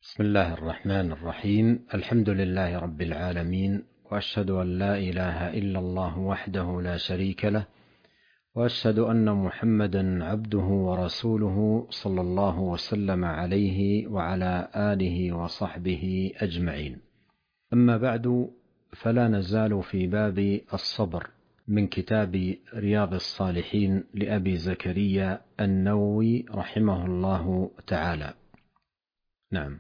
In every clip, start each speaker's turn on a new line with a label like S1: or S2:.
S1: بسم الله الرحمن الرحيم. الحمد لله رب العالمين، وأشهد أن لا إله إلا الله وحده لا شريك له، وأشهد أن محمدا عبده ورسوله صلى الله وسلم عليه وعلى آله وصحبه أجمعين. أما بعد، فلا نزال في باب الصبر من كتاب رياض الصالحين لأبي زكريا النووي رحمه الله تعالى. نعم.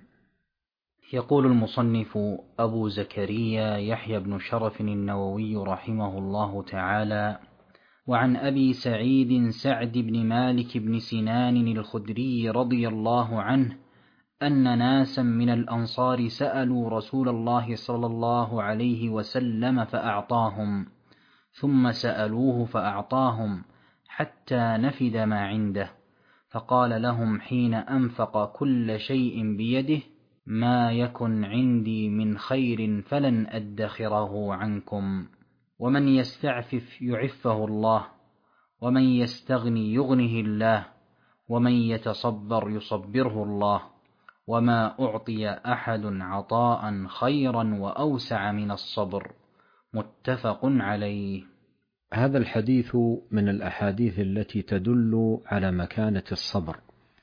S2: يقول المصنف أبو زكريا يحيى بن شرف النووي رحمه الله تعالى: وعن أبي سعيد سعد بن مالك بن سنان الخدري رضي الله عنه أن ناسا من الأنصار سألوا رسول الله صلى الله عليه وسلم فأعطاهم، ثم سألوه فأعطاهم حتى نفد ما عنده، فقال لهم حين أنفق كل شيء بيده: ما يكن عندي من خير فلن أدخره عنكم. ومن يستعفف يعفه الله، ومن يستغني يغنه الله، ومن يتصبر يصبره الله، وما أعطي أحد عطاء خيرا وأوسع من الصبر. متفق عليه.
S1: هذا الحديث من الأحاديث التي تدل على مكانة الصبر،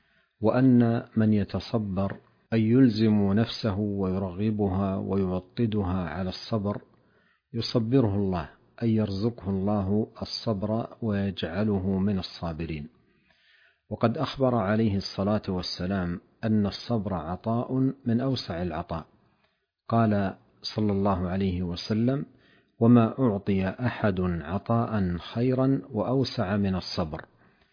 S1: وأن من يتصبر أي يلزم نفسه ويرغبها ويوطدها على الصبر يصبره الله، أي يرزقه الله الصبر ويجعله من الصابرين. وقد أخبر عليه الصلاة والسلام أن الصبر عطاء من أوسع العطاء. قال صلى الله عليه وسلم: وما أعطي أحد عطاء خيرا وأوسع من الصبر،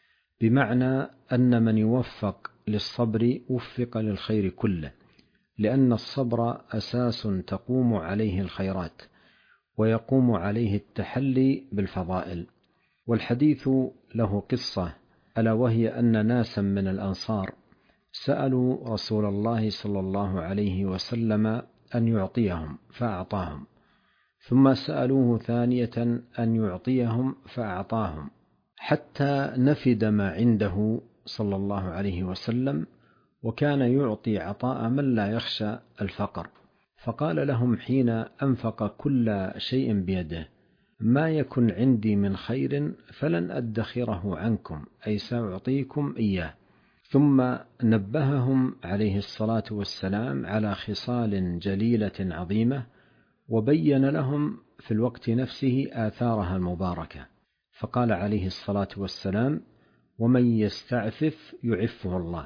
S1: بمعنى أن من يوفق للصبر وفق للخير كله، لأن الصبر أساس تقوم عليه الخيرات ويقوم عليه التحلي بالفضائل. والحديث له قصة، ألا وهي أن ناسا من الأنصار سألوا رسول الله صلى الله عليه وسلم أن يعطيهم فأعطاهم، ثم سألوه ثانية أن يعطيهم فأعطاهم، حتى نفد ما عنده صلى الله عليه وسلم، وكان يعطي عطاء من لا يخشى الفقر. فقال لهم حين أنفق كل شيء بيده: ما يكن عندي من خير فلن أدخره عنكم، أي سأعطيكم إياه. ثم نبههم عليه الصلاة والسلام على خصال جليلة عظيمة، وبين لهم في الوقت نفسه آثارها المباركة، فقال عليه الصلاة والسلام: ومن يستعفف يعفه الله،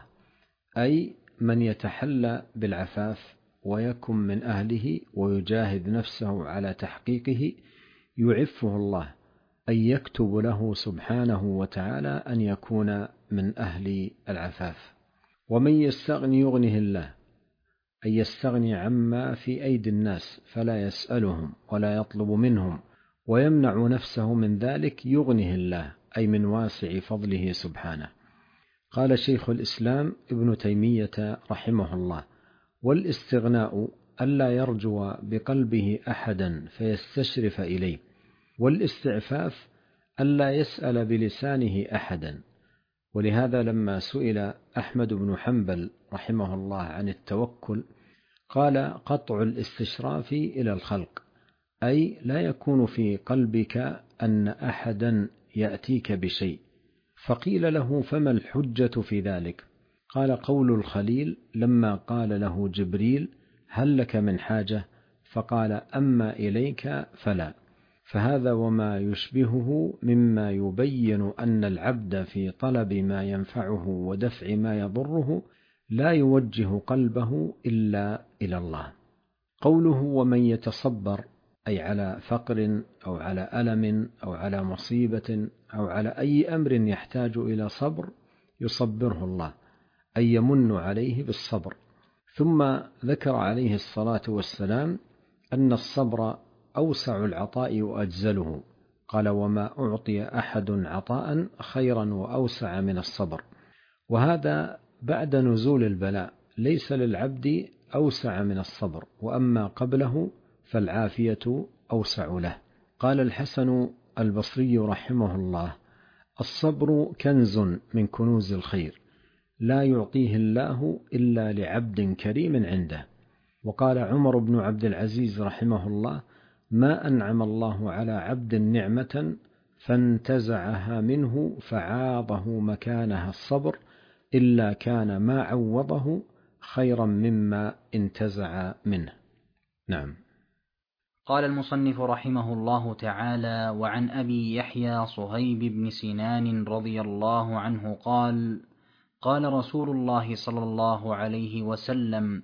S1: أي من يتحلى بالعفاف ويكن من أهله ويجاهد نفسه على تحقيقه يعفه الله، أي يكتب له سبحانه وتعالى أن يكون من أهل العفاف. ومن يستغني يغنه الله، أي يستغني عما في أيدي الناس فلا يسألهم ولا يطلب منهم ويمنع نفسه من ذلك يغنه الله، أي من واسع فضله سبحانه. قال شيخ الإسلام ابن تيمية رحمه الله: والاستغناء ألا يرجو بقلبه أحدا فيستشرف إليه، والاستعفاف ألا يسأل بلسانه أحدا. ولهذا لما سئل أحمد بن حنبل رحمه الله عن التوكل قال: قطع الاستشراف إلى الخلق، أي لا يكون في قلبك أن أحدا يأتيك بشيء. فقيل له: فما الحجة في ذلك؟ قال: قول الخليل لما قال له جبريل: هل لك من حاجة؟ فقال: أما إليك فلا. فهذا وما يشبهه مما يبين أن العبد في طلب ما ينفعه ودفع ما يضره لا يوجه قلبه إلا إلى الله. قوله: ومن يتصبر، أي على فقر أو على ألم أو على مصيبة أو على أي أمر يحتاج إلى صبر يصبره الله، أي يمن عليه بالصبر. ثم ذكر عليه الصلاة والسلام أن الصبر أوسع العطاء وأجزله. قال: وما أعطي أحد عطاء خيرا وأوسع من الصبر. وهذا بعد نزول البلاء، ليس للعبد أوسع من الصبر، وأما قبله فالعافية أوسع له. قال الحسن البصري رحمه الله: الصبر كنز من كنوز الخير، لا يعطيه الله إلا لعبد كريم عنده. وقال عمر بن عبد العزيز رحمه الله: ما أنعم الله على عبد نعمة فانتزعها منه فعاضه مكانها الصبر إلا كان ما عوضه خيرا مما انتزع منه. نعم.
S2: قال المصنف رحمه الله تعالى: وعن أبي يحيى صهيب بن سنان رضي الله عنه قال: قال رسول الله صلى الله عليه وسلم: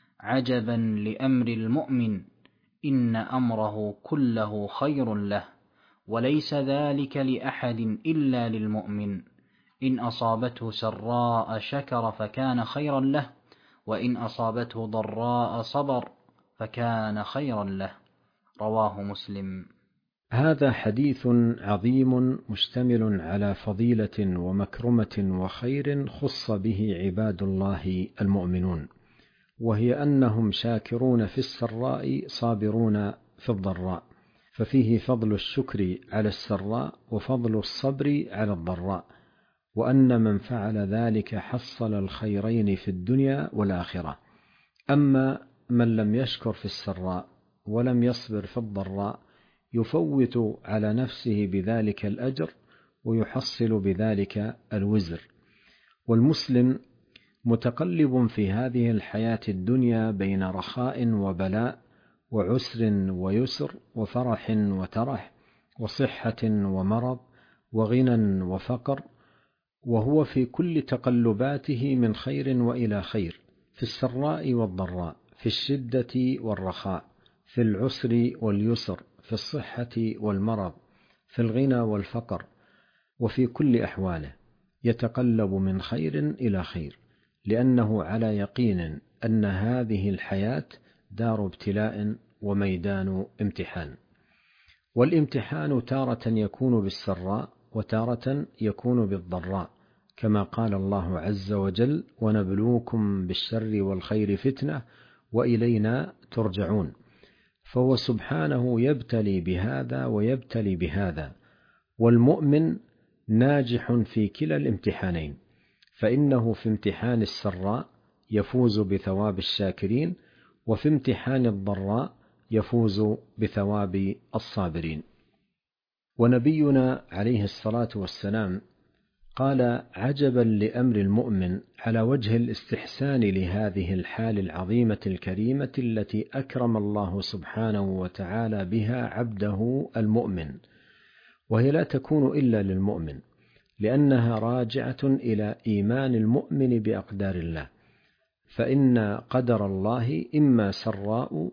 S2: عجبا لأمر المؤمن، إن أمره كله خير له، وليس ذلك لأحد إلا للمؤمن، إن أصابته سراء شكر فكان خيرا له، وإن أصابته ضراء صبر فكان خيرا له. رواه مسلم.
S1: هذا حديث عظيم مشتمل على فضيلة ومكرمة وخير خص به عباد الله المؤمنون، وهي أنهم شاكرون في السراء صابرون في الضراء، ففيه فضل الشكر على السراء وفضل الصبر على الضراء، وأن من فعل ذلك حصل الخيرين في الدنيا والآخرة. أما من لم يشكر في السراء ولم يصبر في الضراء يفوت على نفسه بذلك الأجر ويحصل بذلك الوزر. والمسلم متقلب في هذه الحياة الدنيا بين رخاء وبلاء، وعسر ويسر، وفرح وترح، وصحة ومرض، وغنى وفقر، وهو في كل تقلباته من خير وإلى خير، في السراء والضراء، في الشدة والرخاء، في العسر واليسر، في الصحة والمرض، في الغنى والفقر، وفي كل أحواله يتقلب من خير إلى خير، لأنه على يقين أن هذه الحياة دار ابتلاء وميدان امتحان. والامتحان تارة يكون بالسراء وتارة يكون بالضراء، كما قال الله عز وجل: ونبلوكم بالشر والخير فتنة وإلينا ترجعون. فهو سبحانه يبتلي بهذا ويبتلي بهذا، والمؤمن ناجح في كلا الامتحانين، فإنه في امتحان السراء يفوز بثواب الشاكرين، وفي امتحان الضراء يفوز بثواب الصابرين. ونبينا عليه الصلاة والسلام قال: عجبا لأمر المؤمن، على وجه الاستحسان لهذه الحال العظيمة الكريمة التي أكرم الله سبحانه وتعالى بها عبده المؤمن، وهي لا تكون إلا للمؤمن، لأنها راجعة إلى إيمان المؤمن بأقدار الله، فإن قدر الله إما سراء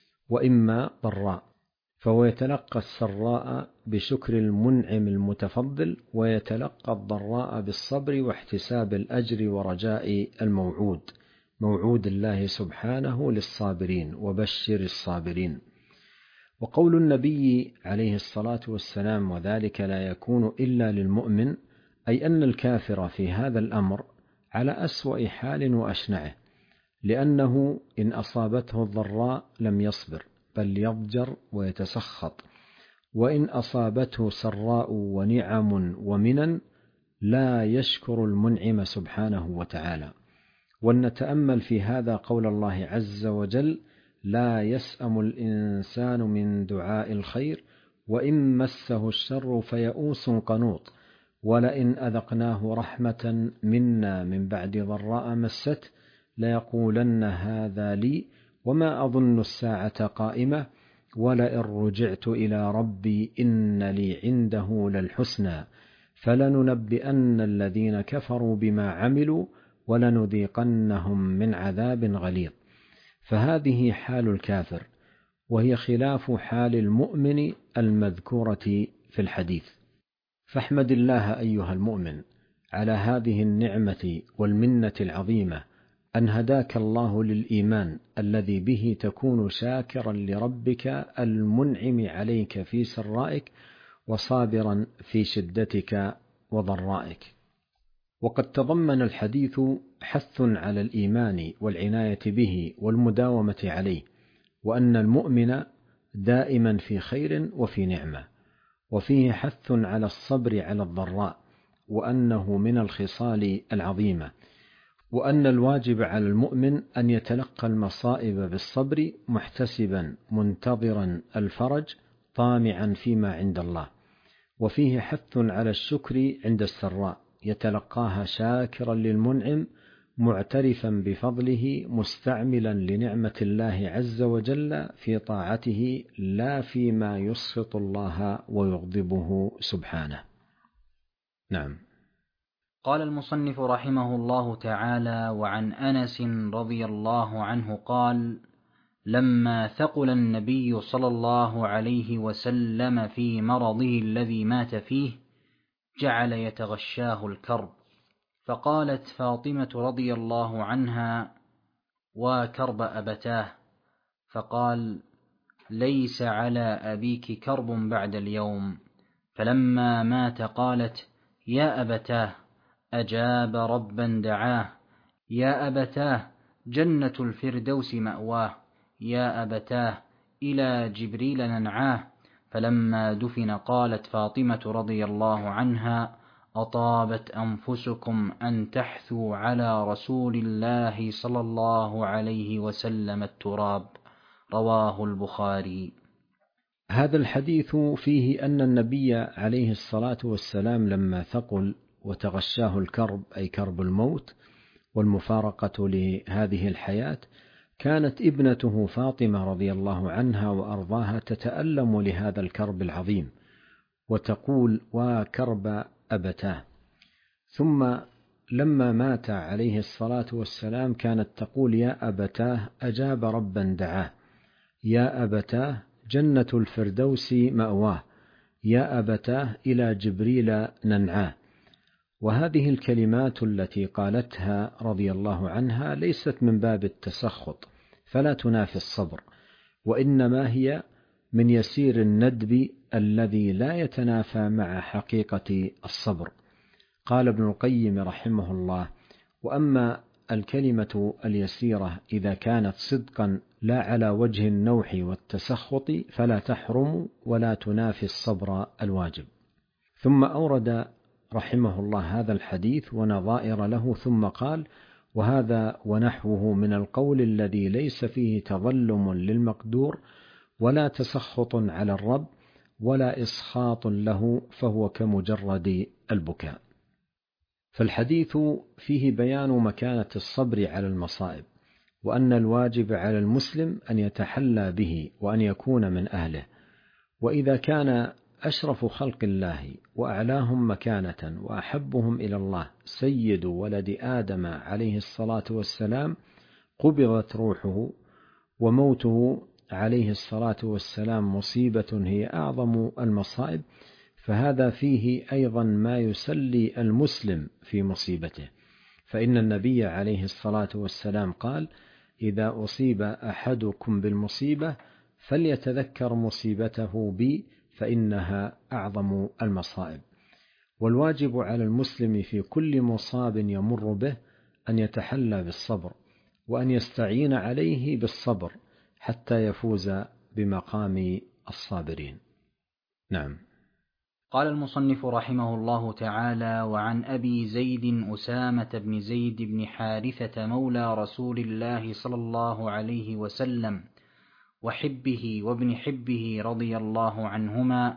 S1: وإما ضراء، فهو يتلقى السراء بشكر المنعم المتفضل، ويتلقى الضراء بالصبر واحتساب الأجر ورجاء الموعود، موعود الله سبحانه للصابرين، وبشر الصابرين. وقول النبي عليه الصلاة والسلام: وذلك لا يكون إلا للمؤمن، أي أن الكافر في هذا الأمر على أسوأ حال وأشنعه، لأنه إن أصابته الضراء لم يصبر، بل يضجر ويتسخط، وإن أصابته سراء ونعم ومنن لا يشكر المنعم سبحانه وتعالى. ولنتأمل في هذا قول الله عز وجل: لا يسأم الإنسان من دعاء الخير وإن مسه الشر فيئوس قنوط، ولئن أذقناه رحمة منا من بعد ضراء مسته ليقولن هذا لي وما أظن الساعة قائمة ولئن رجعت إلى ربي إن لي عنده للحسنى فلننبئن الذين كفروا بما عملوا ولنذيقنهم من عذاب غليظ. فهذه حال الكافر، وهي خلاف حال المؤمن المذكورة في الحديث. فاحمد الله أيها المؤمن على هذه النعمة والمنة العظيمة، أن هداك الله للإيمان الذي به تكون شاكرا لربك المنعم عليك في سرائك، وصابرا في شدتك وضرائك. وقد تضمن الحديث حث على الإيمان والعناية به والمداومة عليه، وأن المؤمن دائما في خير وفي نعمة، وفيه حث على الصبر على الضراء، وأنه من الخصال العظيمة، وأن الواجب على المؤمن أن يتلقى المصائب بالصبر محتسبا منتظرا الفرج طامعا فيما عند الله. وفيه حث على الشكر عند السراء يتلقاها شاكرا للمنعم معترفا بفضله مستعملا لنعمة الله عز وجل في طاعته لا فيما يسخط الله ويغضبه سبحانه. نعم.
S2: قال المصنف رحمه الله تعالى: وعن أنس رضي الله عنه قال: لما ثقل النبي صلى الله عليه وسلم في مرضه الذي مات فيه جعل يتغشاه الكرب، فقالت فاطمة رضي الله عنها: وكرب أبتاه، فقال: ليس على أبيك كرب بعد اليوم. فلما مات قالت: يا أبتاه، أجاب ربا دعاه، يا أبتاه، جنة الفردوس مأواه، يا أبتاه، إلى جبريل ننعاه. فلما دفن قالت فاطمة رضي الله عنها: أطابت أنفسكم أن تحثوا على رسول الله صلى الله عليه وسلم التراب. رواه البخاري.
S1: هذا الحديث فيه أن النبي عليه الصلاة والسلام لما ثقل وتغشاه الكرب أي كرب الموت والمفارقة لهذه الحياة، كانت ابنته فاطمة رضي الله عنها وأرضاها تتألم لهذا الكرب العظيم وتقول: وكرب أبتاه. ثم لما مات عليه الصلاة والسلام كانت تقول: يا أبتاه، أجاب ربا دعاه، يا أبتاه، جنة الفردوس مأواه، يا أبتاه، إلى جبريل ننعاه. وهذه الكلمات التي قالتها رضي الله عنها ليست من باب التسخط، فلا تنافي الصبر، وإنما هي من يسير الندب الذي لا يتنافى مع حقيقة الصبر. قال ابن القيم رحمه الله: وأما الكلمة اليسيرة إذا كانت صدقا لا على وجه النوح والتسخط فلا تحرم ولا تنافي الصبر الواجب. ثم أورد رحمه الله هذا الحديث ونظائر له، ثم قال: وهذا ونحوه من القول الذي ليس فيه تظلم للمقدور ولا تسخط على الرب ولا إسخاط له، فهو كمجرد البكاء. فالحديث فيه بيان مكانة الصبر على المصائب، وأن الواجب على المسلم أن يتحلى به وأن يكون من أهله. وإذا كان أشرف خلق الله وأعلاهم مكانة وأحبهم إلى الله سيد ولد آدم عليه الصلاة والسلام قبضت روحه، وموته عليه الصلاة والسلام مصيبة هي أعظم المصائب، فهذا فيه أيضا ما يسلي المسلم في مصيبته. فإن النبي عليه الصلاة والسلام قال: إذا أصيب أحدكم بالمصيبة فليتذكر مصيبته بي فإنها أعظم المصائب. والواجب على المسلم في كل مصاب يمر به أن يتحلى بالصبر، وأن يستعين عليه بالصبر حتى يفوز بمقام الصابرين. نعم.
S2: قال المصنف رحمه الله تعالى: وعن أبي زيد أسامة بن زيد بن حارثة مولى رسول الله صلى الله عليه وسلم وحبه وابن حبه رضي الله عنهما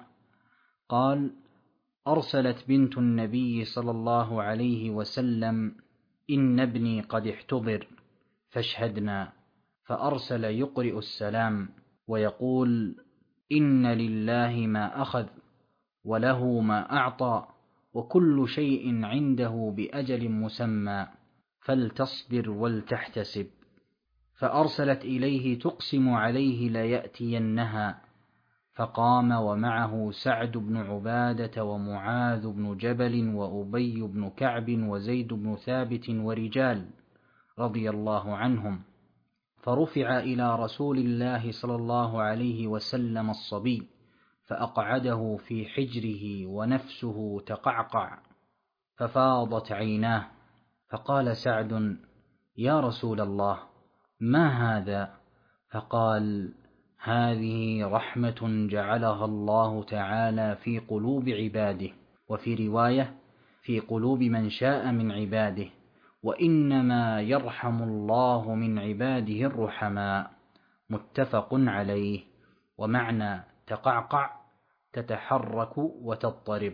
S2: قال: أرسلت بنت النبي صلى الله عليه وسلم: إن ابني قد احتضر فاشهدنا. فأرسل يقرئ السلام ويقول: إن لله ما أخذ وله ما أعطى وكل شيء عنده بأجل مسمى فلتصبر ولتحتسب. فأرسلت إليه تقسم عليه ليأتينها، فقام ومعه سعد بن عبادة ومعاذ بن جبل وأبي بن كعب وزيد بن ثابت ورجال رضي الله عنهم، فرفع إلى رسول الله صلى الله عليه وسلم الصبي فأقعده في حجره ونفسه تقعقع ففاضت عيناه، فقال سعد: يا رسول الله، ما هذا؟ فقال: هذه رحمة جعلها الله تعالى في قلوب عباده، وفي رواية: في قلوب من شاء من عباده، وإنما يرحم الله من عباده الرحماء. متفق عليه. ومعنى تقعقع تتحرك وتضطرب.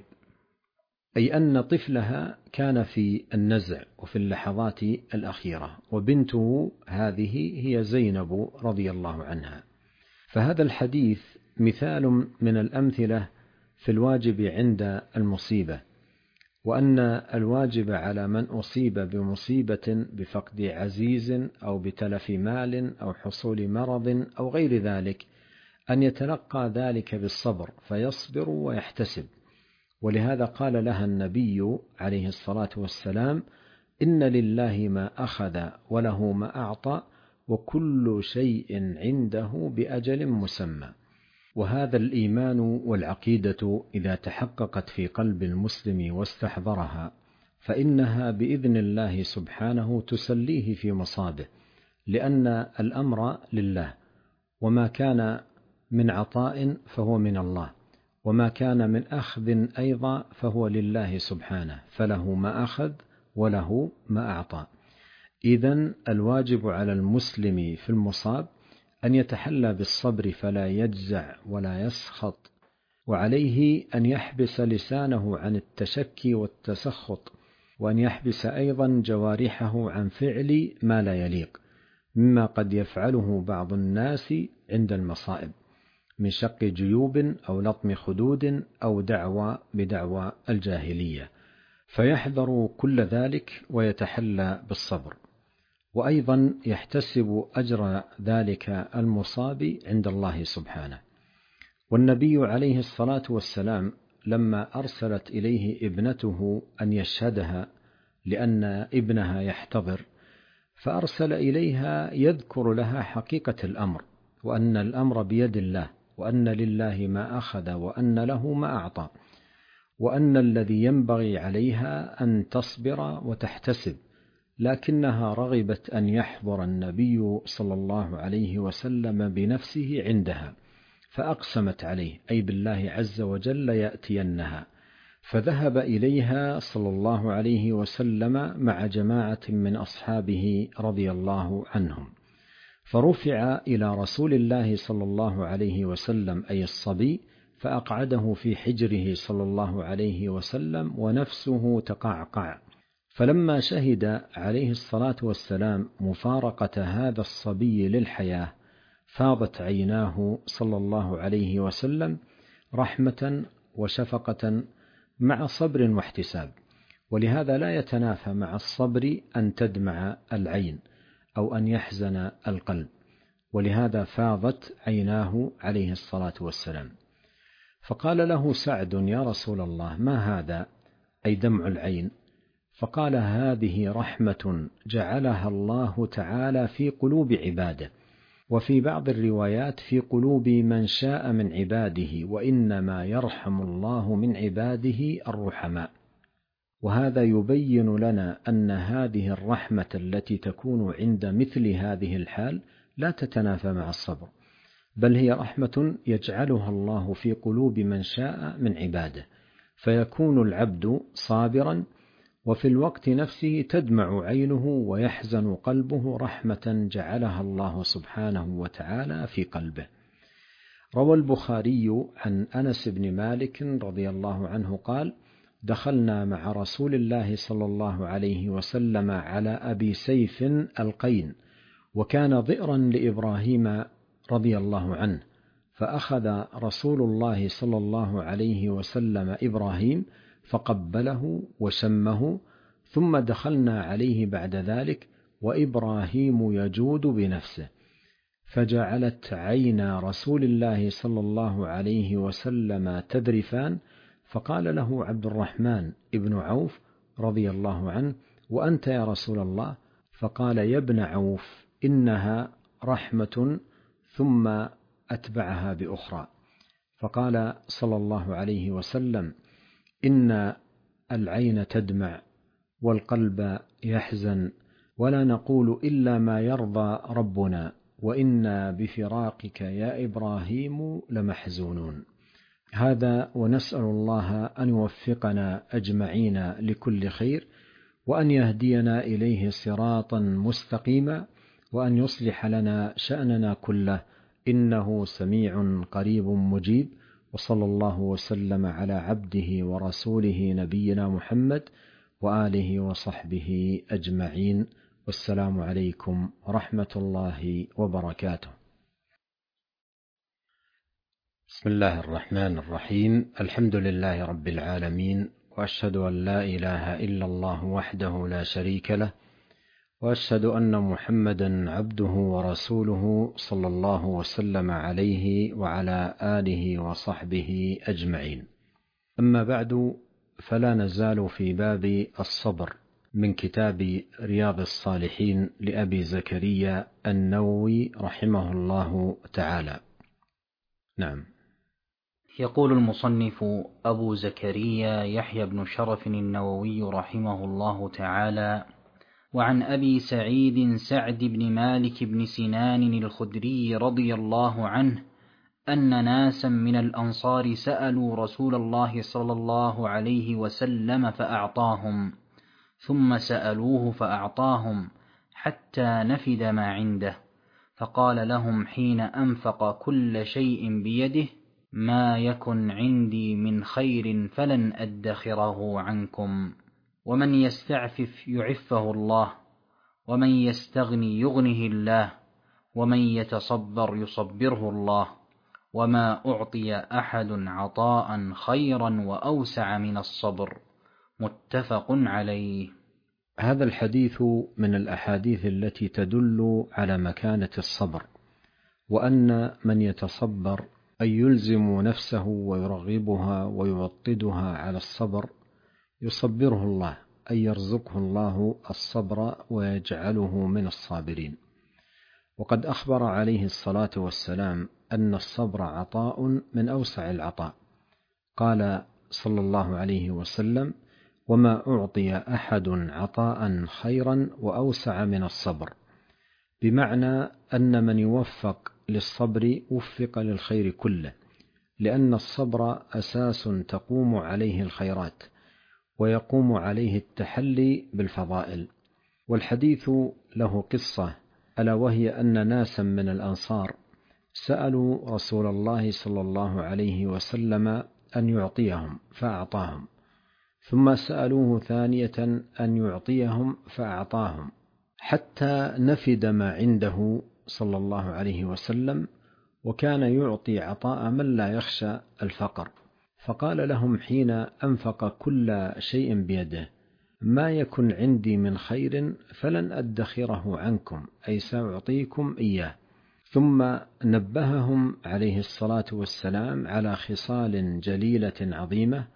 S1: أي أن طفلها كان في النزع وفي اللحظات الأخيرة، وبنته هذه هي زينب رضي الله عنها. فهذا الحديث مثال من الأمثلة في الواجب عند المصيبة، وأن الواجب على من أصيب بمصيبة بفقد عزيز أو بتلف مال أو حصول مرض أو غير ذلك أن يتلقى ذلك بالصبر، فيصبر ويحتسب. ولهذا قال لها النبي عليه الصلاة والسلام: إن لله ما أخذ وله ما أعطى وكل شيء عنده بأجل مسمى. وهذا الإيمان والعقيدة إذا تحققت في قلب المسلم واستحضرها، فإنها بإذن الله سبحانه تسليه في مصابه، لأن الأمر لله، وما كان من عطاء فهو من الله، وما كان من أخذ أيضا فهو لله سبحانه، فله ما أخذ وله ما أعطى. إذن الواجب على المسلم في المصاب أن يتحلى بالصبر فلا يجزع ولا يسخط، وعليه أن يحبس لسانه عن التشكي والتسخط، وأن يحبس أيضا جوارحه عن فعل ما لا يليق مما قد يفعله بعض الناس عند المصائب من شق جيوب أو لطم خدود أو دعوى بدعوى الجاهلية، فيحذر كل ذلك ويتحلى بالصبر، وأيضا يحتسب أجر ذلك المصاب عند الله سبحانه. والنبي عليه الصلاة والسلام لما أرسلت إليه ابنته أن يشهدها لأن ابنها يحتضر، فأرسل إليها يذكر لها حقيقة الأمر، وأن الأمر بيد الله، وأن لله ما أخذ وأن له ما أعطى، وأن الذي ينبغي عليها أن تصبر وتحتسب، لكنها رغبت أن يحضر النبي صلى الله عليه وسلم بنفسه عندها، فأقسمت عليه أي بالله عز وجل يأتينها، فذهب إليها صلى الله عليه وسلم مع جماعة من أصحابه رضي الله عنهم، فرفع إلى رسول الله صلى الله عليه وسلم أي الصبي، فأقعده في حجره صلى الله عليه وسلم ونفسه تقعقع. فلما شهد عليه الصلاة والسلام مفارقة هذا الصبي للحياة فاضت عيناه صلى الله عليه وسلم رحمة وشفقة مع صبر واحتساب. ولهذا لا يتنافى مع الصبر أن تدمع العين أو أن يحزن القلب، ولهذا فاضت عيناه عليه الصلاة والسلام. فقال له سعد: يا رسول الله، ما هذا؟ أي دمع العين. فقال: هذه رحمة جعلها الله تعالى في قلوب عباده، وفي بعض الروايات في قلوب من شاء من عباده، وإنما يرحم الله من عباده الرحماء. وهذا يبين لنا أن هذه الرحمة التي تكون عند مثل هذه الحال لا تتنافى مع الصبر، بل هي رحمة يجعلها الله في قلوب من شاء من عباده، فيكون العبد صابرا، وفي الوقت نفسه تدمع عينه ويحزن قلبه رحمة جعلها الله سبحانه وتعالى في قلبه. روى البخاري عن أنس بن مالك رضي الله عنه قال: دخلنا مع رسول الله صلى الله عليه وسلم على أبي سيف القين، وكان ضئرا لإبراهيم رضي الله عنه، فأخذ رسول الله صلى الله عليه وسلم إبراهيم فقبله وشمه، ثم دخلنا عليه بعد ذلك وإبراهيم يجود بنفسه، فجعلت عينا رسول الله صلى الله عليه وسلم تذرفان، فقال له عبد الرحمن ابن عوف رضي الله عنه: وأنت يا رسول الله؟ فقال: يا ابن عوف، إنها رحمة، ثم أتبعها بأخرى. فقال صلى الله عليه وسلم: إن العين تدمع والقلب يحزن، ولا نقول إلا ما يرضى ربنا، وإنا بفراقك يا إبراهيم لمحزونون. هذا، ونسأل الله أن يوفقنا أجمعين لكل خير، وأن يهدينا إليه صراطا مستقيما، وأن يصلح لنا شأننا كله، إنه سميع قريب مجيب. وصلى الله وسلم على عبده ورسوله نبينا محمد وآله وصحبه أجمعين، والسلام عليكم ورحمة الله وبركاته. بسم الله الرحمن الرحيم. الحمد لله رب العالمين، وأشهد أن لا إله إلا الله وحده لا شريك له، وأشهد أن محمدا عبده ورسوله صلى الله وسلم عليه وعلى آله وصحبه أجمعين. أما بعد، فلا نزال في باب الصبر من كتاب رياض الصالحين لأبي زكريا النووي رحمه الله تعالى. نعم.
S2: يقول المصنف أبو زكريا يحيى بن شرف النووي رحمه الله تعالى: وعن أبي سعيد سعد بن مالك بن سنان الخدري رضي الله عنه أن ناسا من الأنصار سألوا رسول الله صلى الله عليه وسلم فأعطاهم، ثم سألوه فأعطاهم حتى نفد ما عنده، فقال لهم حين أنفق كل شيء بيده: ما يكن عندي من خير فلن أدخره عنكم. ومن يستعفف يعفه الله، ومن يستغني يغنه الله، ومن يتصبر يصبره الله، وما أعطي أحد عطاء خيرا وأوسع من الصبر. متفق عليه.
S1: هذا الحديث من الأحاديث التي تدل على مكانة الصبر، وأن من يتصبر أي يلزم نفسه ويرغبها ويوطدها على الصبر يصبره الله، أي يرزقه الله الصبر ويجعله من الصابرين. وقد أخبر عليه الصلاة والسلام أن الصبر عطاء من أوسع العطاء. قال صلى الله عليه وسلم: وما أعطي أحد عطاء خيرا وأوسع من الصبر، بمعنى أن من يوفق للصبر وفق للخير كله، لأن الصبر أساس تقوم عليه الخيرات ويقوم عليه التحلي بالفضائل. والحديث له قصة، ألا وهي أن ناسا من الأنصار سألوا رسول الله صلى الله عليه وسلم أن يعطيهم فأعطاهم، ثم سألوه ثانية أن يعطيهم فأعطاهم، حتى نفد ما عنده صلى الله عليه وسلم، وكان يعطي عطاء من لا يخشى الفقر. فقال لهم حين أنفق كل شيء بيده: ما يكن عندي من خير فلن أدخره عنكم، أي سأعطيكم إياه. ثم نبههم عليه الصلاة والسلام على خصال جليلة عظيمة،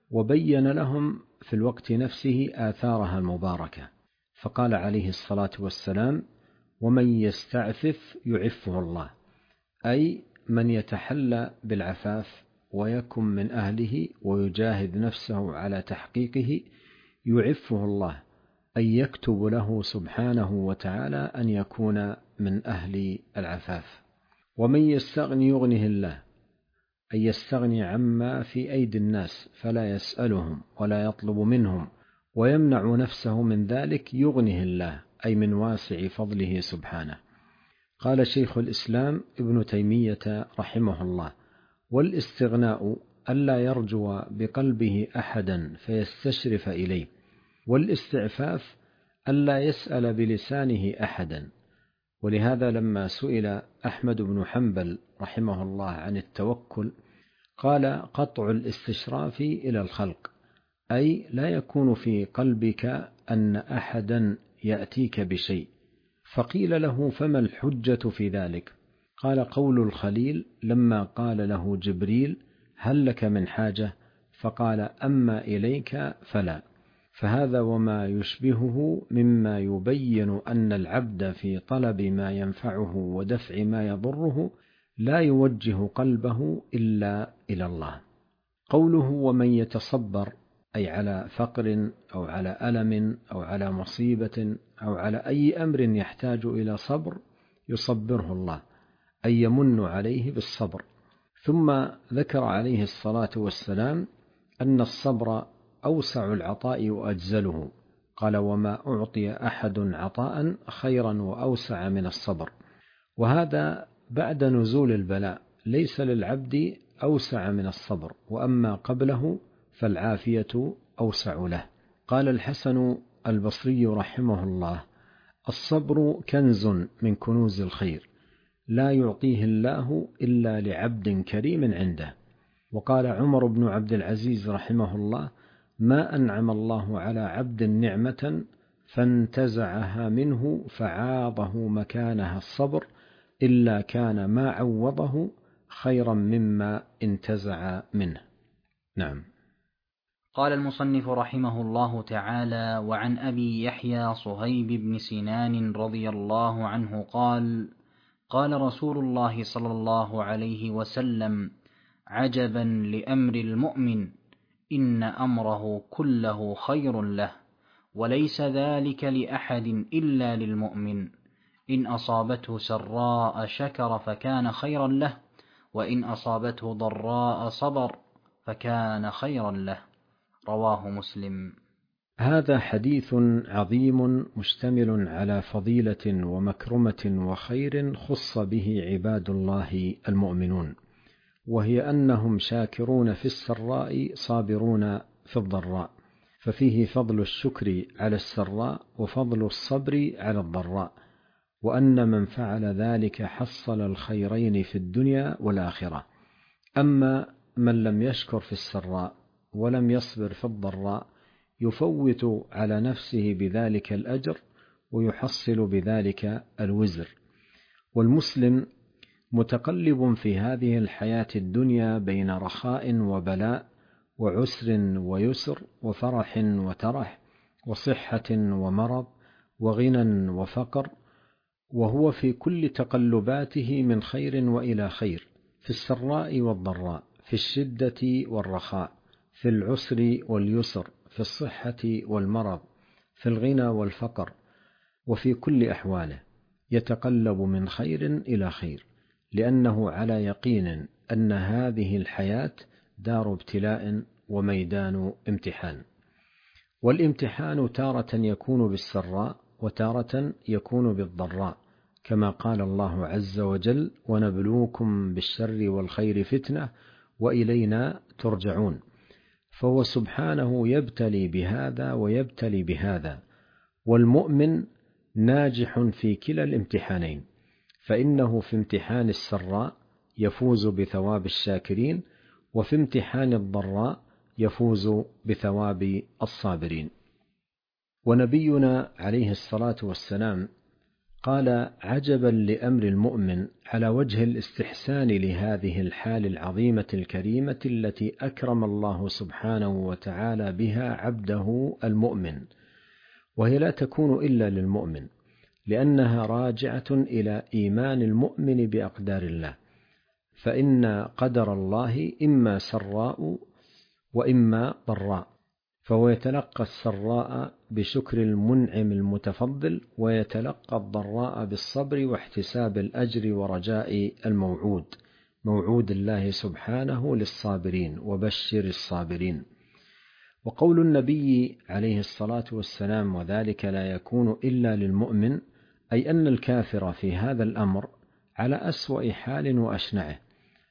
S1: وبين لهم في الوقت نفسه آثارها المباركة، فقال عليه الصلاة والسلام: ومن يستعفف يعفه الله، أي من يتحلى بالعفاف ويكن من أهله ويجاهد نفسه على تحقيقه يعفه الله، أي يكتب له سبحانه وتعالى أن يكون من أهل العفاف. ومن يستغني يغنه الله، أي يستغني عما في أيدي الناس فلا يسألهم ولا يطلب منهم ويمنع نفسه من ذلك يغنه الله، أي من واسع فضله سبحانه. قال شيخ الإسلام ابن تيمية رحمه الله: والاستغناء ألا يرجو بقلبه أحدا فيستشرف إليه، والاستعفاف ألا يسأل بلسانه أحدا. ولهذا لما سئل أحمد بن حنبل رحمه الله عن التوكل قال: قطع الاستشراف إلى الخلق، أي لا يكون في قلبك أن أحدا يأتيك بشيء. فقيل له: فما الحجة في ذلك؟ قال: قول الخليل لما قال له جبريل: هل لك من حاجة؟ فقال: أما إليك فلا. فهذا وما يشبهه مما يبين أن العبد في طلب ما ينفعه ودفع ما يضره لا يوجه قلبه إلا إلى الله. قوله: ومن يتصبر، أي على فقر أو على ألم أو على مصيبة أو على أي أمر يحتاج إلى صبر يصبره الله، أي يمن عليه بالصبر. ثم ذكر عليه الصلاة والسلام أن الصبر أوسع العطاء وأجزله. قال: وما أعطي أحد عطاء خيرا وأوسع من الصبر. وهذا بعد نزول البلاء، ليس للعبد أوسع من الصبر، وأما قبله فالعافية أوسع له. قال الحسن البصري رحمه الله: الصبر كنز من كنوز الخير، لا يعطيه الله إلا لعبد كريم عنده. وقال عمر بن عبد العزيز رحمه الله: ما أنعم الله على عبد نعمة فانتزعها منه فعاضه مكانها الصبر إلا كان ما عوضه خيرا مما انتزع منه. نعم.
S2: قال المصنف رحمه الله تعالى: وعن أبي يحيى صهيب بن سنان رضي الله عنه قال: قال رسول الله صلى الله عليه وسلم: عجبا لأمر المؤمن، إن أمره كله خير له، وليس ذلك لأحد إلا للمؤمن، إن أصابته سراء شكر فكان خيرا له، وإن أصابته ضراء صبر فكان خيرا له. رواه مسلم.
S1: هذا حديث عظيم مشتمل على فضيلة ومكرمة وخير خص به عباد الله المؤمنون، وهي أنهم شاكرون في السراء صابرون في الضراء، ففيه فضل الشكر على السراء وفضل الصبر على الضراء، وأن من فعل ذلك حصل الخيرين في الدنيا والآخرة. أما من لم يشكر في السراء ولم يصبر في الضراء يفوت على نفسه بذلك الأجر ويحصل بذلك الوزر. والمسلم متقلب في هذه الحياة الدنيا بين رخاء وبلاء، وعسر ويسر، وفرح وترح، وصحة ومرض، وغنى وفقر، وهو في كل تقلباته من خير وإلى خير، في السراء والضراء، في الشدة والرخاء، في العسر واليسر، في الصحة والمرض، في الغنى والفقر، وفي كل أحواله يتقلب من خير إلى خير، لأنه على يقين أن هذه الحياة دار ابتلاء وميدان امتحان. والامتحان تارة يكون بالسراء وتارة يكون بالضراء، كما قال الله عز وجل: ونبلوكم بالشر والخير فتنة وإلينا ترجعون. فهو سبحانه يبتلي بهذا ويبتلي بهذا، والمؤمن ناجح في كلا الامتحانين، فإنه في امتحان السراء يفوز بثواب الشاكرين، وفي امتحان الضراء يفوز بثواب الصابرين. ونبينا عليه الصلاة والسلام قال: عجبا لأمر المؤمن، على وجه الاستحسان لهذه الحال العظيمة الكريمة التي أكرم الله سبحانه وتعالى بها عبده المؤمن، وهي لا تكون إلا للمؤمن، لأنها راجعة إلى إيمان المؤمن بأقدار الله، فإن قدر الله إما سراء وإما ضراء، فهو يتلقى السراء بشكر المنعم المتفضل، ويتلقى الضراء بالصبر واحتساب الأجر ورجاء الموعود، موعود الله سبحانه للصابرين، وبشر الصابرين. وقول النبي عليه الصلاة والسلام: وذلك لا يكون إلا للمؤمن، أي أن الكافر في هذا الأمر على أسوأ حال وأشنعه،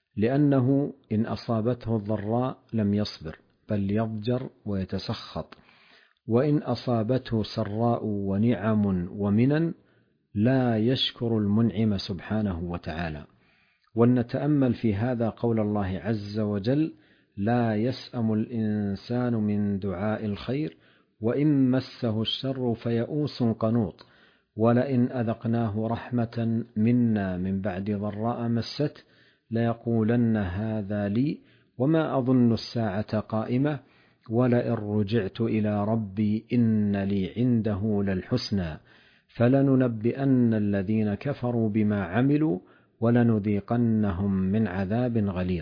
S1: لأنه إن أصابته الضراء لم يصبر، بل يضجر ويتسخط، وإن أصابته سراء ونعم ومنن لا يشكر المنعم سبحانه وتعالى. ولنتأمل في هذا قول الله عز وجل: لا يسأم الإنسان من دعاء الخير وإن مسه الشر فيئوس قنوط، ولئن أذقناه رحمة منا من بعد ضراء مسته ليقولن هذا لي وما أظن الساعة قائمة ولئن رجعت إلى ربي إن لي عنده للحسنى فلننبئن الذين كفروا بما عملوا ولنذيقنهم من عذاب غليظ.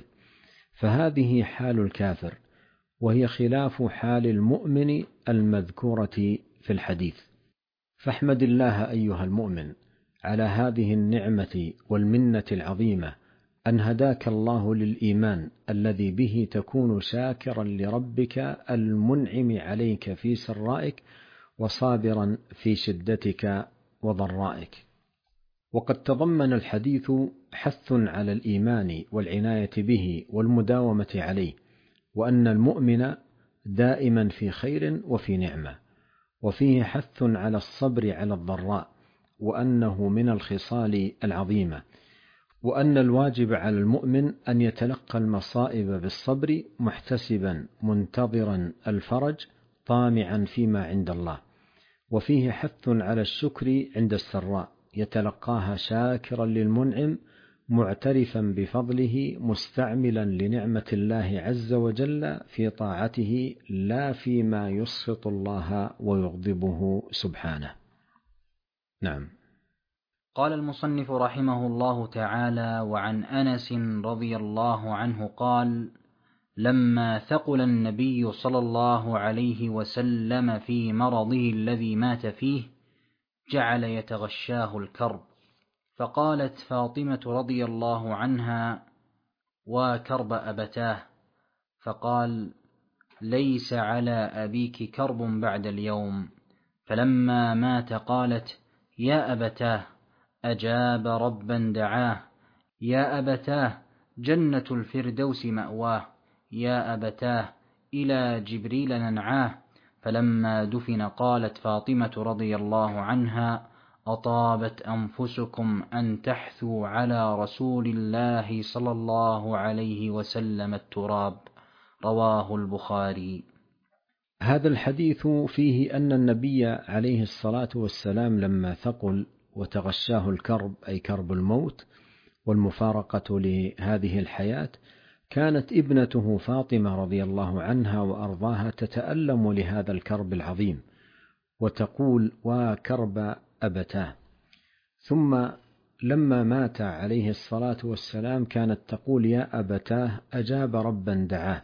S1: فهذه حال الكافر، وهي خلاف حال المؤمن المذكورة في الحديث. فاحمد الله أيها المؤمن على هذه النعمة والمنة العظيمة، أن هداك الله للإيمان الذي به تكون شاكرا لربك المنعم عليك في سرائك، وصابرا في شدتك وضرائك. وقد تضمن الحديث حث على الإيمان والعناية به والمداومة عليه، وأن المؤمن دائما في خير وفي نعمة، وفيه حث على الصبر على الضراء، وأنه من الخصال العظيمة، وأن الواجب على المؤمن أن يتلقى المصائب بالصبر محتسبا منتظرا الفرج طامعا فيما عند الله. وفيه حث على الشكر عند السراء، يتلقاها شاكرا للمنعم معترفا بفضله مستعملا لنعمة الله عز وجل في طاعته لا فيما يسخط الله ويغضبه سبحانه. نعم.
S2: قال المصنف رحمه الله تعالى: وعن أنس رضي الله عنه قال: لما ثقل النبي صلى الله عليه وسلم في مرضه الذي مات فيه جعل يتغشاه الكرب، فقالت فاطمة رضي الله عنها: وكرب أبتاه، فقال: ليس على أبيك كرب بعد اليوم. فلما مات قالت: يا أبتاه، أجاب ربا دعاه، يا أبتاه جنة الفردوس مأواه، يا أبتاه إلى جبريل ننعاه. فلما دفن قالت فاطمة رضي الله عنها: أطابت أنفسكم أن تحثوا على رسول الله صلى الله عليه وسلم التراب. رواه البخاري.
S1: هذا الحديث فيه أن النبي عليه الصلاة والسلام لما ثقل وتغشاه الكرب، أي كرب الموت والمفارقة لهذه الحياة، كانت ابنته فاطمة رضي الله عنها وأرضاها تتألم لهذا الكرب العظيم وتقول: وكرب أبتاه. ثم لما مات عليه الصلاة والسلام كانت تقول: يا أبتاه أجاب ربا دعاه،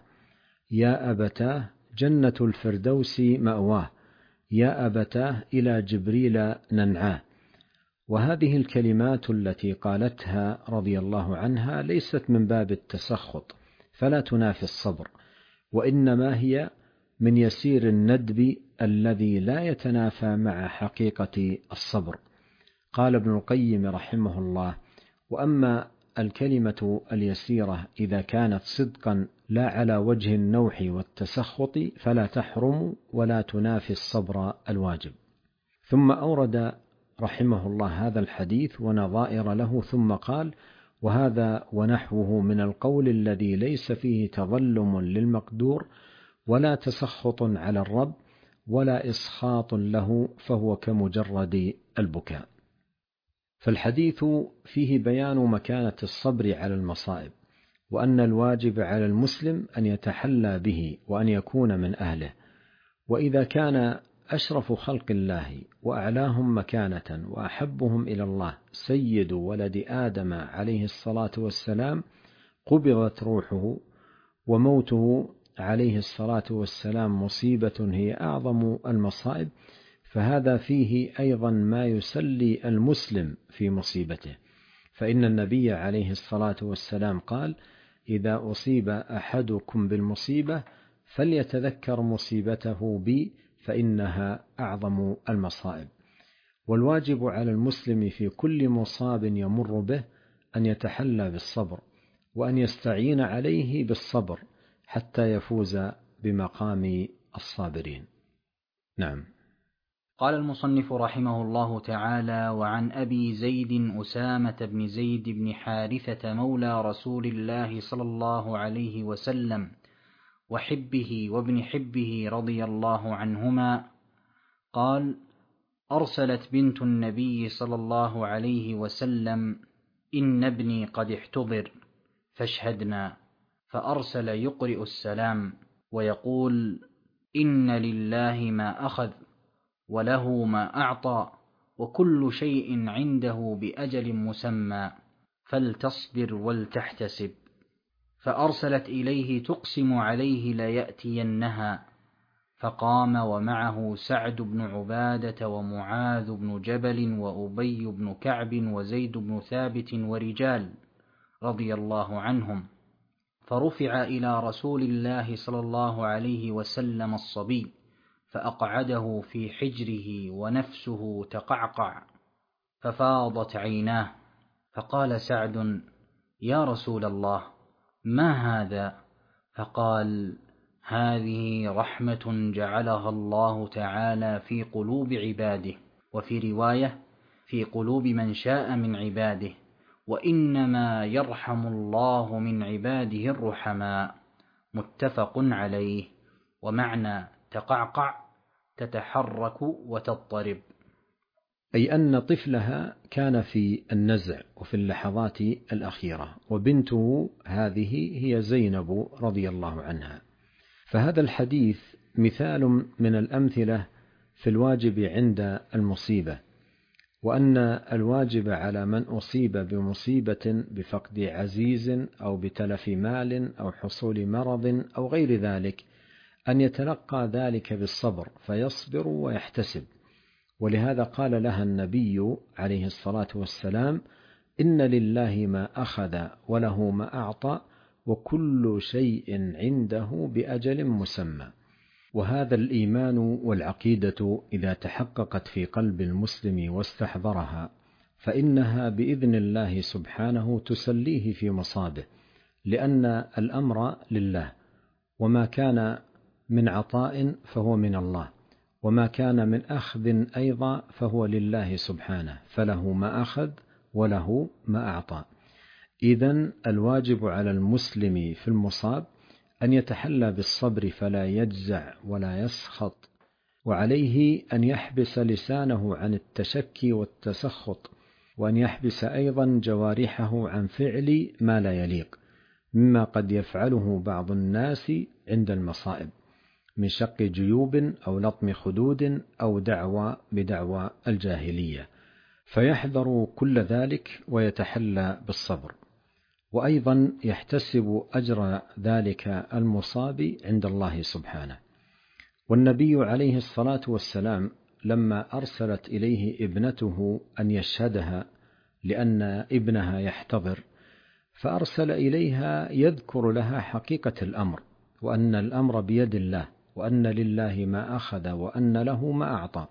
S1: يا أبتاه جنة الفردوس مأواه، يا أبتاه إلى جبريل ننعاه. وهذه الكلمات التي قالتها رضي الله عنها ليست من باب التسخط، فلا تنافي الصبر، وإنما هي من يسير الندب الذي لا يتنافى مع حقيقة الصبر. قال ابن القيم رحمه الله: وأما الكلمة اليسيرة إذا كانت صدقا لا على وجه النوح والتسخط فلا تحرم ولا تنافي الصبر الواجب. ثم أورد رحمه الله هذا الحديث ونظائر له، ثم قال: وهذا ونحوه من القول الذي ليس فيه تظلم للمقدور ولا تسخط على الرب ولا إسخاط له، فهو كمجرد البكاء. فالحديث فيه بيان مكانة الصبر على المصائب، وأن الواجب على المسلم أن يتحلى به وأن يكون من أهله. وإذا كان أشرف خلق الله وأعلاهم مكانة وأحبهم إلى الله سيد ولد آدم عليه الصلاة والسلام قبضت روحه، وموته عليه الصلاة والسلام مصيبة هي أعظم المصائب، فهذا فيه أيضا ما يسلي المسلم في مصيبته. فإن النبي عليه الصلاة والسلام قال: إذا أصيب أحدكم بالمصيبة فليتذكر مصيبته بي فإنها أعظم المصائب. والواجب على المسلم في كل مصاب يمر به أن يتحلى بالصبر، وأن يستعين عليه بالصبر حتى يفوز بمقام الصابرين. نعم.
S2: قال المصنف رحمه الله تعالى: وعن أبي زيد أسامة بن زيد بن حارثة مولى رسول الله صلى الله عليه وسلم وحبه وابن حبه رضي الله عنهما قال: أرسلت بنت النبي صلى الله عليه وسلم: إن ابني قد احتضر فاشهدنا. فأرسل يقرئ السلام ويقول: إن لله ما أخذ وله ما أعطى وكل شيء عنده بأجل مسمى فلتصبر ولتحتسب. فأرسلت إليه تقسم عليه ليأتينها، فقام ومعه سعد بن عبادة ومعاذ بن جبل وأبي بن كعب وزيد بن ثابت ورجال رضي الله عنهم، فرفع إلى رسول الله صلى الله عليه وسلم الصبي، فأقعده في حجره ونفسه تقعقع ففاضت عيناه، فقال سعد: يا رسول الله، ما هذا؟ فقال: هذه رحمة جعلها الله تعالى في قلوب عباده، وفي رواية: في قلوب من شاء من عباده، وإنما يرحم الله من عباده الرحماء. متفق عليه. ومعنى تقعقع: تتحرك وتضطرب.
S1: أي أن طفلها كان في النزع وفي اللحظات الأخيرة، وبنته هذه هي زينب رضي الله عنها. فهذا الحديث مثال من الأمثلة في الواجب عند المصيبة، وأن الواجب على من أصيب بمصيبة بفقد عزيز أو بتلف مال أو حصول مرض أو غير ذلك أن يتلقى ذلك بالصبر، فيصبر ويحتسب. ولهذا قال لها النبي عليه الصلاة والسلام: إن لله ما أخذ وله ما أعطى وكل شيء عنده بأجل مسمى. وهذا الإيمان والعقيدة إذا تحققت في قلب المسلم واستحضرها، فإنها بإذن الله سبحانه تسليه في مصابه، لأن الأمر لله، وما كان من عطاء فهو من الله، وما كان من أخذ أيضا فهو لله سبحانه، فله ما أخذ وله ما أعطى. إذن الواجب على المسلم في المصاب أن يتحلى بالصبر فلا يجزع ولا يسخط، وعليه أن يحبس لسانه عن التشكي والتسخط، وأن يحبس أيضا جوارحه عن فعل ما لا يليق مما قد يفعله بعض الناس عند المصائب من شق جيوب أو لطم خدود أو دعوى بدعوى الجاهلية، فيحذر كل ذلك ويتحلى بالصبر، وأيضا يحتسب أجر ذلك المصاب عند الله سبحانه. والنبي عليه الصلاة والسلام لما أرسلت إليه ابنته أن يشهدها لأن ابنها يحتضر، فأرسل إليها يذكر لها حقيقة الأمر، وأن الأمر بيد الله، وأن لله ما أخذ وأن له ما أعطى،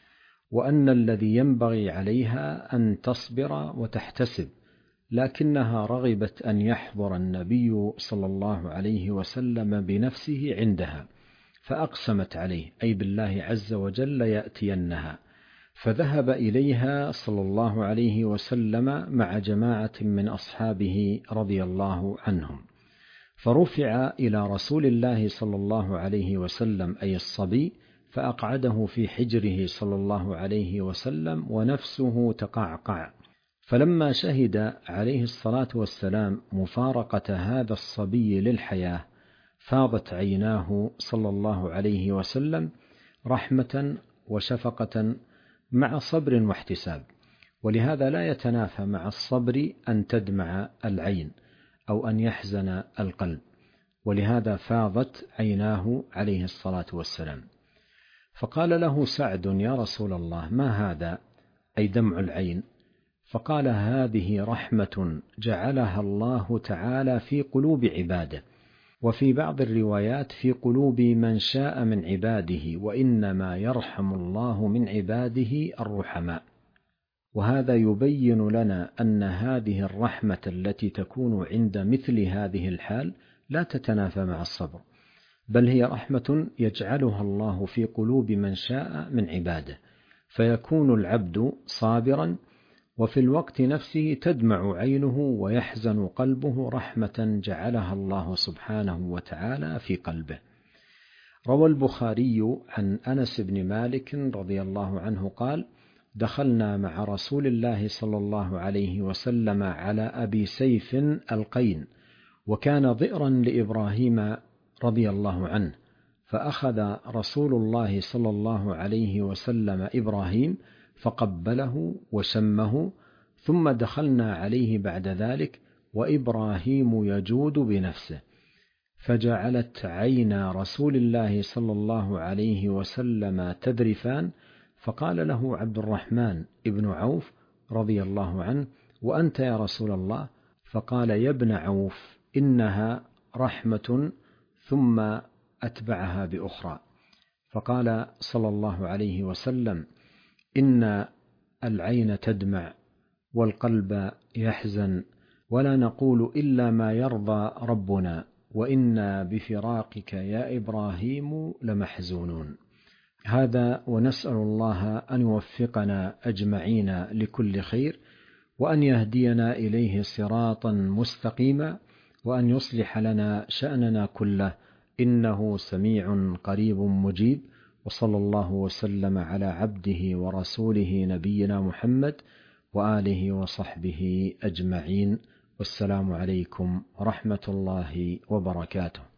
S1: وأن الذي ينبغي عليها أن تصبر وتحتسب، لكنها رغبت أن يحضر النبي صلى الله عليه وسلم بنفسه عندها، فأقسمت عليه أي بالله عز وجل يأتينها، فذهب إليها صلى الله عليه وسلم مع جماعة من أصحابه رضي الله عنهم، فرفع إلى رسول الله صلى الله عليه وسلم أي الصبي، فأقعده في حجره صلى الله عليه وسلم ونفسه تقعقع. فلما شهد عليه الصلاة والسلام مفارقة هذا الصبي للحياة، فاضت عيناه صلى الله عليه وسلم رحمة وشفقة مع صبر واحتساب. ولهذا لا يتنافى مع الصبر أن تدمع العين أو أن يحزن القلب، ولهذا فاضت عيناه عليه الصلاة والسلام. فقال له سعد: يا رسول الله، ما هذا؟ أي دمع العين. فقال: هذه رحمة جعلها الله تعالى في قلوب عباده، وفي بعض الروايات في قلوب من شاء من عباده، وإنما يرحم الله من عباده الرحماء. وهذا يبين لنا أن هذه الرحمة التي تكون عند مثل هذه الحال لا تتنافى مع الصبر، بل هي رحمة يجعلها الله في قلوب من شاء من عباده، فيكون العبد صابرا، وفي الوقت نفسه تدمع عينه ويحزن قلبه رحمة جعلها الله سبحانه وتعالى في قلبه. روى البخاري عن أنس بن مالك رضي الله عنه قال: دخلنا مع رسول الله صلى الله عليه وسلم على أبي سيف القين، وكان ضئرا لإبراهيم رضي الله عنه، فأخذ رسول الله صلى الله عليه وسلم إبراهيم فقبله وشمه، ثم دخلنا عليه بعد ذلك وإبراهيم يجود بنفسه، فجعلت عينا رسول الله صلى الله عليه وسلم تذرفان، فقال له عبد الرحمن ابن عوف رضي الله عنه: وأنت يا رسول الله؟ فقال: يا ابن عوف، إنها رحمة، ثم أتبعها بأخرى. فقال صلى الله عليه وسلم: إن العين تدمع والقلب يحزن، ولا نقول إلا ما يرضى ربنا، وإنا بفراقك يا إبراهيم لمحزونون. هذا، ونسأل الله أن يوفقنا أجمعين لكل خير، وأن يهدينا إليه صراطا مستقيما، وأن يصلح لنا شأننا كله، إنه سميع قريب مجيب. وصلى الله وسلم على عبده ورسوله نبينا محمد وآله وصحبه أجمعين. والسلام عليكم ورحمة الله وبركاته.